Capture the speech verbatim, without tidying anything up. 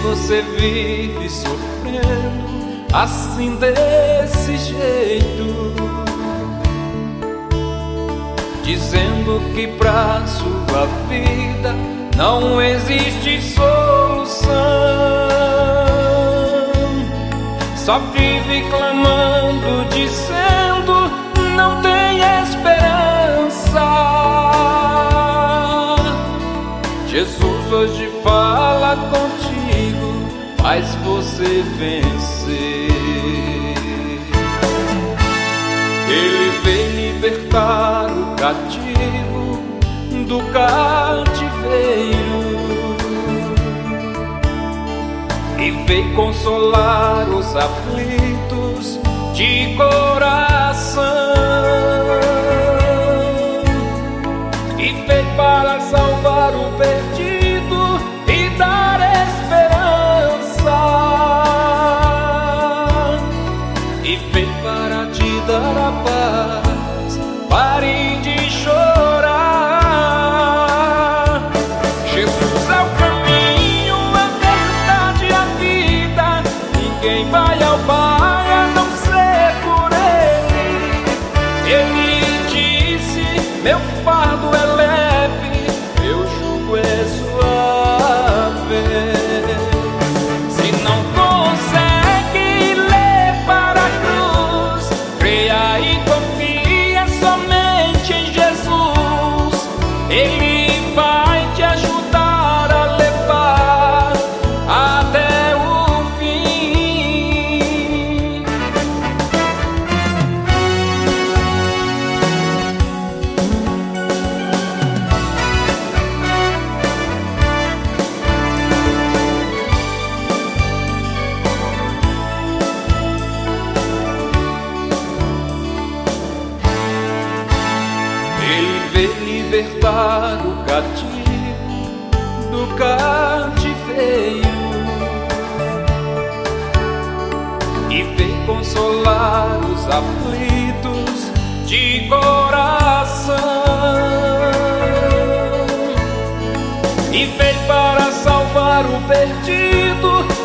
você vive sofrendo assim desse jeito, dizendo que pra sua vida não existe solução, só vive clamando, dizendo não tem esperança. Jesus hoje fala contigo, faz você vencer. Ele veio libertar o cativo do cativeiro e veio consolar os aflitos de coração, e veio para salvar o perdido e dar esperança, e veio para te dar a paz. Pare de chorar. Jesus é o caminho, a verdade e a vida. Ninguém vai ao Pai a não ser por Ele. Ele disse: meu fardo é leve, meu jugo é suave. Se não consegue levar a cruz, creia e confia somente em Jesus. Ele vai te ajudar a levar até o fim. Ele veio libertar o cativo do cativeiro e veio consolar os aflitos de coração, e veio para salvar o perdido